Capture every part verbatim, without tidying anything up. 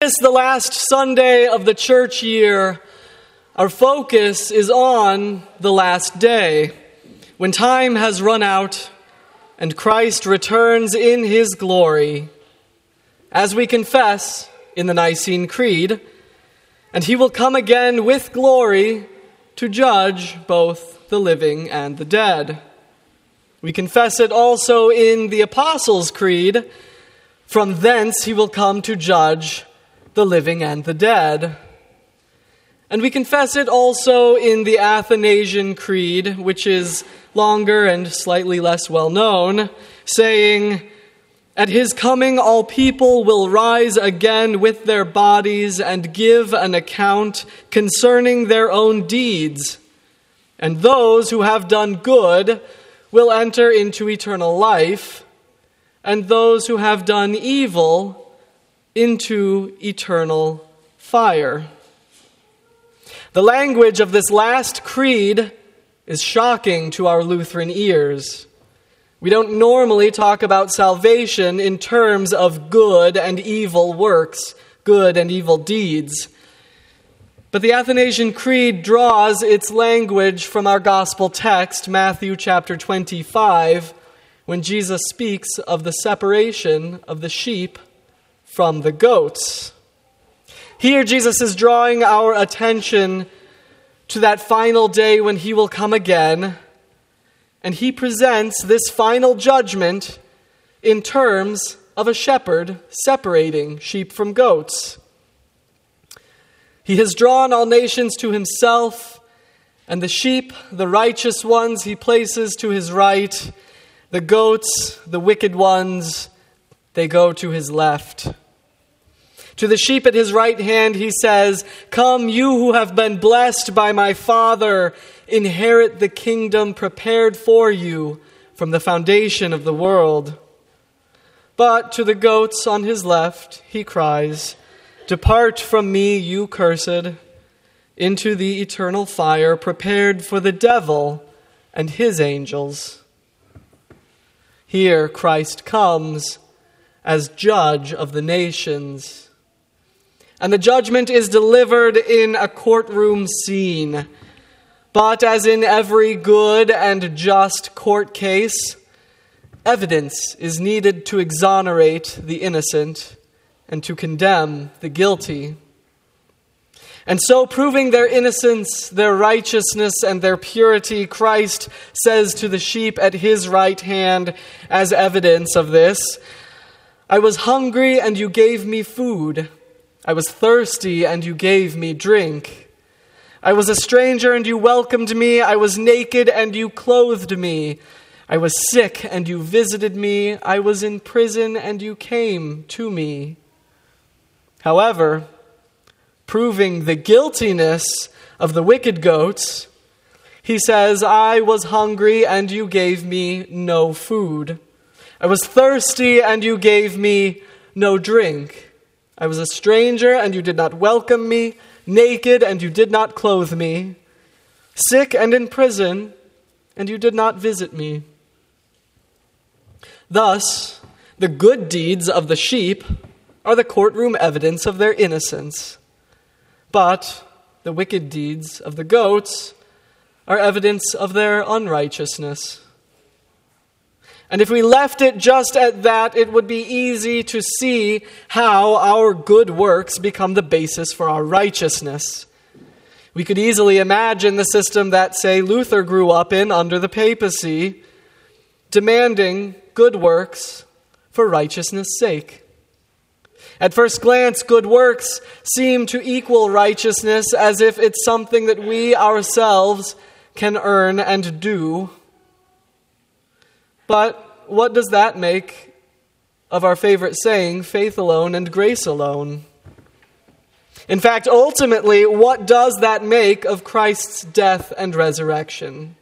The last Sunday of the church year, our focus is on the last day, when time has run out and Christ returns in his glory, as we confess in the Nicene Creed, and he will come again with glory to judge both the living and the dead. We confess it also in the Apostles' Creed. From thence he will come to judge the living and the dead. And we confess it also in the Athanasian Creed, which is longer and slightly less well known, saying, "At his coming all people will rise again with their bodies and give an account concerning their own deeds. And those who have done good will enter into eternal life, and those who have done evil into eternal fire." The language of this last creed is shocking to our Lutheran ears. We don't normally talk about salvation in terms of good and evil works, good and evil deeds. But the Athanasian Creed draws its language from our gospel text, Matthew chapter twenty-five, when Jesus speaks of the separation of the sheep from the goats. Here Jesus is drawing our attention to that final day when he will come again, and he presents this final judgment in terms of a shepherd separating sheep from goats. He has drawn all nations to himself, and the sheep, the righteous ones, he places to his right. The goats, the wicked ones, they go to his left. To the sheep at his right hand, he says, "Come, you who have been blessed by my Father, inherit the kingdom prepared for you from the foundation of the world." But to the goats on his left, he cries, "Depart from me, you cursed, into the eternal fire prepared for the devil and his angels." Here Christ comes as judge of the nations. And the judgment is delivered in a courtroom scene. But as in every good and just court case, evidence is needed to exonerate the innocent and to condemn the guilty. And so, proving their innocence, their righteousness, and their purity, Christ says to the sheep at his right hand, as evidence of this, "I was hungry and you gave me food. I was thirsty and you gave me drink. I was a stranger and you welcomed me. I was naked and you clothed me. I was sick and you visited me. I was in prison and you came to me." However, proving the guiltiness of the wicked goats, he says, "I was hungry and you gave me no food. I was thirsty and you gave me no drink. I was a stranger and you did not welcome me, naked and you did not clothe me, sick and in prison and you did not visit me." Thus, the good deeds of the sheep are the courtroom evidence of their innocence, but the wicked deeds of the goats are evidence of their unrighteousness. And if we left it just at that, it would be easy to see how our good works become the basis for our righteousness. We could easily imagine the system that, say, Luther grew up in under the papacy, demanding good works for righteousness' sake. At first glance, good works seem to equal righteousness as if it's something that we ourselves can earn and do. But what does that make of our favorite saying, faith alone and grace alone? In fact, ultimately, what does that make of Christ's death and resurrection?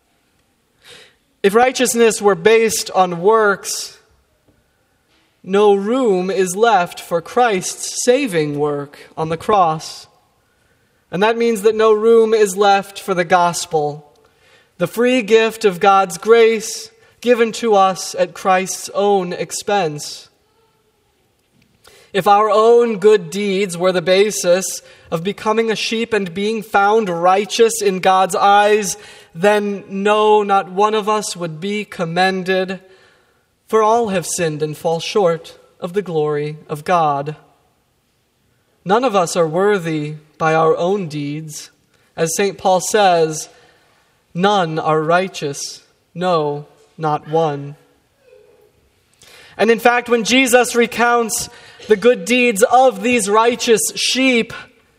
If righteousness were based on works, no room is left for Christ's saving work on the cross. And that means that no room is left for the gospel, the free gift of God's grace given to us at Christ's own expense. If our own good deeds were the basis of becoming a sheep and being found righteous in God's eyes, then no, not one of us would be commended, for all have sinned and fall short of the glory of God. None of us are worthy by our own deeds. As Saint Paul says, none are righteous, no, not one. And in fact, when Jesus recounts the good deeds of these righteous sheep,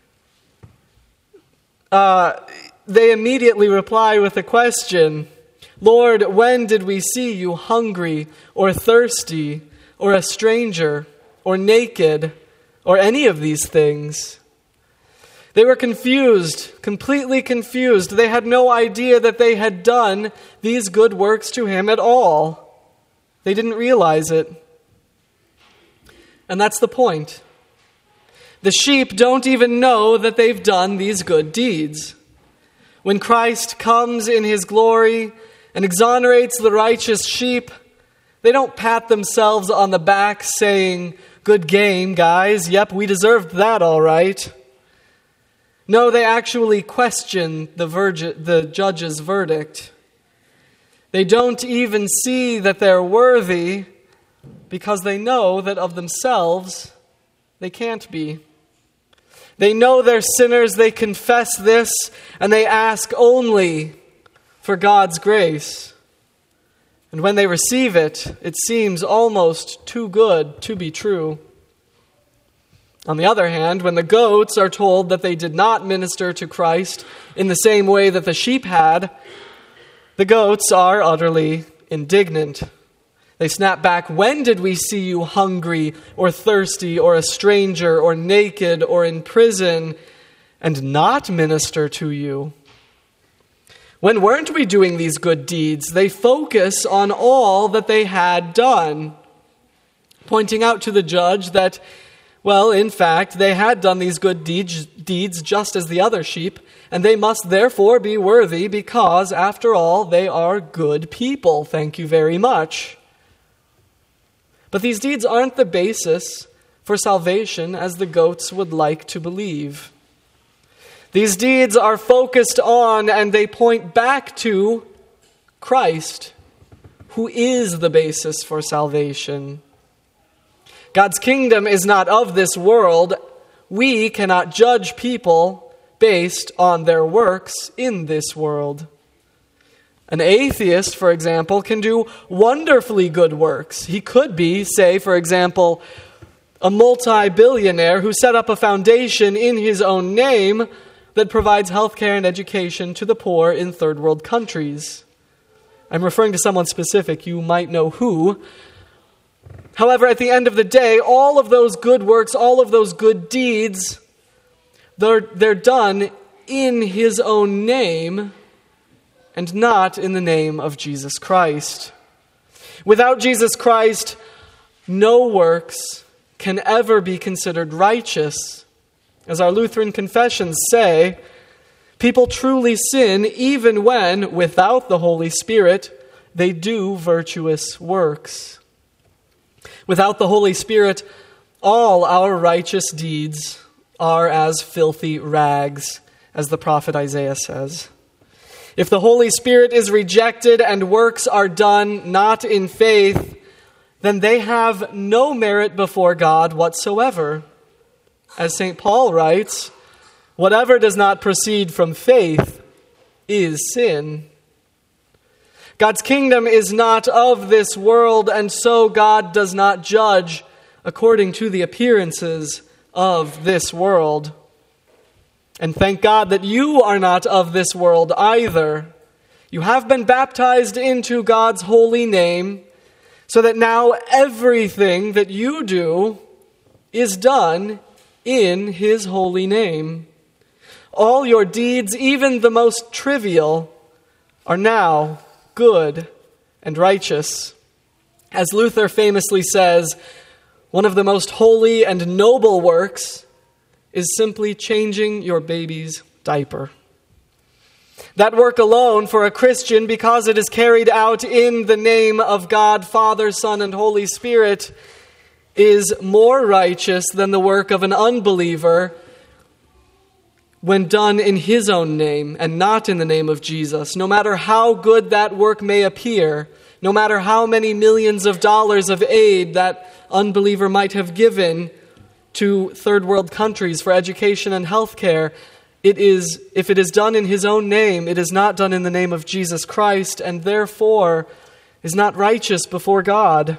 uh, they immediately reply with a question. Lord, when did we see you hungry or thirsty or a stranger or naked or any of these things? They were confused, completely confused. They had no idea that they had done these good works to him at all. They didn't realize it. And that's the point. The sheep don't even know that they've done these good deeds. When Christ comes in his glory and exonerates the righteous sheep, they don't pat themselves on the back saying, "Good game, guys. Yep, we deserved that all right." No, they actually question the, virgi- the judge's verdict. They don't even see that they're worthy because they know that of themselves they can't be. They know they're sinners, they confess this, and they ask only for God's grace. And when they receive it, it seems almost too good to be true. On the other hand, when the goats are told that they did not minister to Christ in the same way that the sheep had, the goats are utterly indignant. They snap back, "When did we see you hungry or thirsty or a stranger or naked or in prison and not minister to you?" When weren't we doing these good deeds? They focus on all that they had done, pointing out to the judge that, well, in fact, they had done these good deeds, deeds just as the other sheep, and they must therefore be worthy because, after all, they are good people. Thank you very much. But these deeds aren't the basis for salvation as the goats would like to believe. These deeds are focused on and they point back to Christ, who is the basis for salvation. God's kingdom is not of this world. We cannot judge people based on their works in this world. An atheist, for example, can do wonderfully good works. He could be, say, for example, a multi-billionaire who set up a foundation in his own name that provides healthcare and education to the poor in third world countries. I'm referring to someone specific. You might know who. However, at the end of the day, all of those good works, all of those good deeds, they're, they're done in his own name and not in the name of Jesus Christ. Without Jesus Christ, no works can ever be considered righteous. As our Lutheran confessions say, people truly sin even when, without the Holy Spirit, they do virtuous works. Without the Holy Spirit, all our righteous deeds are as filthy rags, as the prophet Isaiah says. If the Holy Spirit is rejected and works are done not in faith, then they have no merit before God whatsoever. As Saint Paul writes, whatever does not proceed from faith is sin. God's kingdom is not of this world, and so God does not judge according to the appearances of this world. And thank God that you are not of this world either. You have been baptized into God's holy name, so that now everything that you do is done in his holy name. All your deeds, even the most trivial, are now good and righteous. As Luther famously says, one of the most holy and noble works is simply changing your baby's diaper. That work alone for a Christian, because it is carried out in the name of God, Father, Son, and Holy Spirit, is more righteous than the work of an unbeliever when done in his own name and not in the name of Jesus. No matter how good that work may appear, no matter how many millions of dollars of aid that unbeliever might have given to third world countries for education and health care, it is, if it is done in his own name, it is not done in the name of Jesus Christ, and therefore is not righteous before God.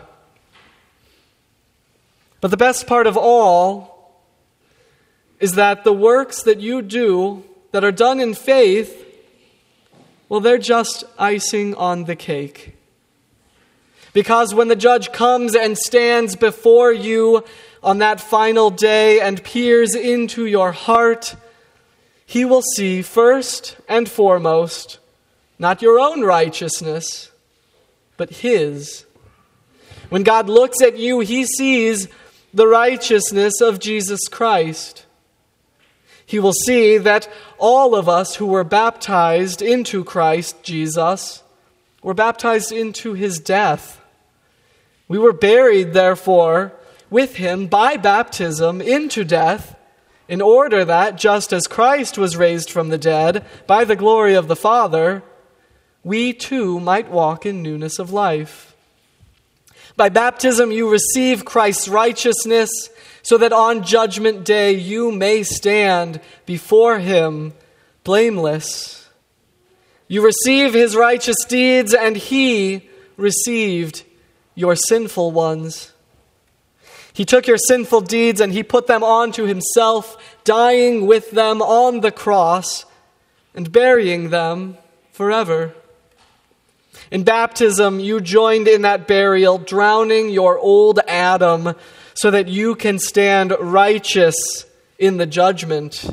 But the best part of all is that the works that you do that are done in faith, well, they're just icing on the cake. Because when the judge comes and stands before you on that final day and peers into your heart, he will see first and foremost not your own righteousness, but his. When God looks at you, he sees the righteousness of Jesus Christ. He will see that all of us who were baptized into Christ Jesus were baptized into his death. We were buried, therefore, with him by baptism into death, in order that, just as Christ was raised from the dead by the glory of the Father, we too might walk in newness of life. By baptism you receive Christ's righteousness, so that on Judgment Day you may stand before him blameless. You receive his righteous deeds, and he received your sinful ones. He took your sinful deeds and he put them onto himself, dying with them on the cross and burying them forever. In baptism, you joined in that burial, drowning your old Adam so that you can stand righteous in the judgment.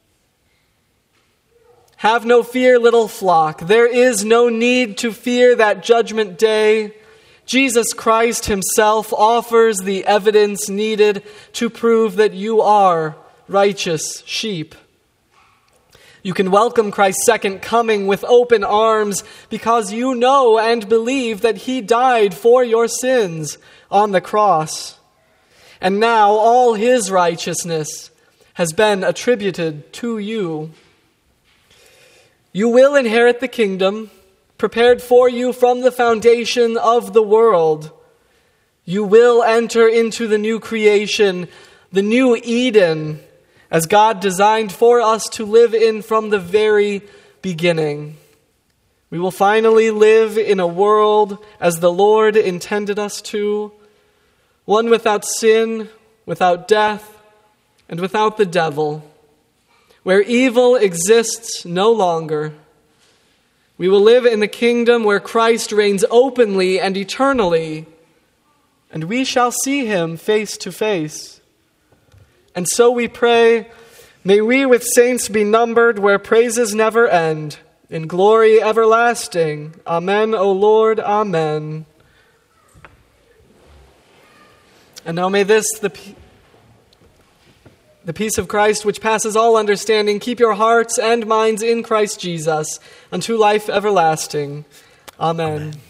Have no fear, little flock. There is no need to fear that judgment day. Jesus Christ himself offers the evidence needed to prove that you are righteous sheep. You can welcome Christ's second coming with open arms because you know and believe that he died for your sins on the cross. And now all his righteousness has been attributed to you. You will inherit the kingdom prepared for you from the foundation of the world. You will enter into the new creation, the new Eden, as God designed for us to live in from the very beginning. We will finally live in a world as the Lord intended us to, one without sin, without death, and without the devil, where evil exists no longer. We will live in the kingdom where Christ reigns openly and eternally, and we shall see him face to face. And so we pray, may we with saints be numbered where praises never end, in glory everlasting. Amen, O Lord, amen. And now may this, the, the peace of Christ, which passes all understanding, keep your hearts and minds in Christ Jesus unto life everlasting. Amen. Amen.